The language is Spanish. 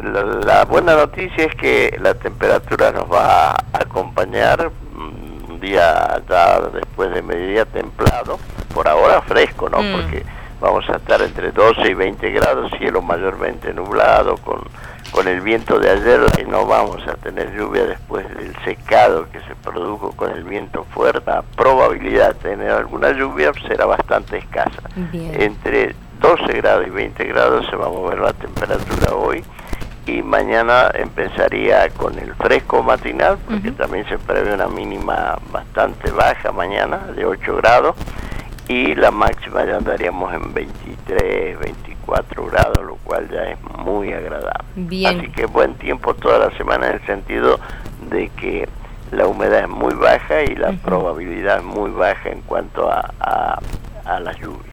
la buena noticia es que la temperatura nos va a acompañar un día ya después de mediodía templado, por ahora fresco, ¿no? Porque vamos a estar entre 12 y 20 grados, cielo mayormente nublado, con el viento de ayer, y no vamos a tener lluvia después del secado que se produjo con el viento fuerte. La probabilidad de tener alguna lluvia será bastante escasa. Bien. Entre 12 grados y 20 grados se va a mover la temperatura hoy, y mañana empezaría con el fresco matinal, porque también se prevé una mínima bastante baja mañana, de 8 grados, y la máxima ya andaríamos en 23, 24 grados, lo cual ya es muy agradable. Bien. Así que buen tiempo toda la semana, en el sentido de que la humedad es muy baja y la probabilidad es muy baja en cuanto a las lluvias.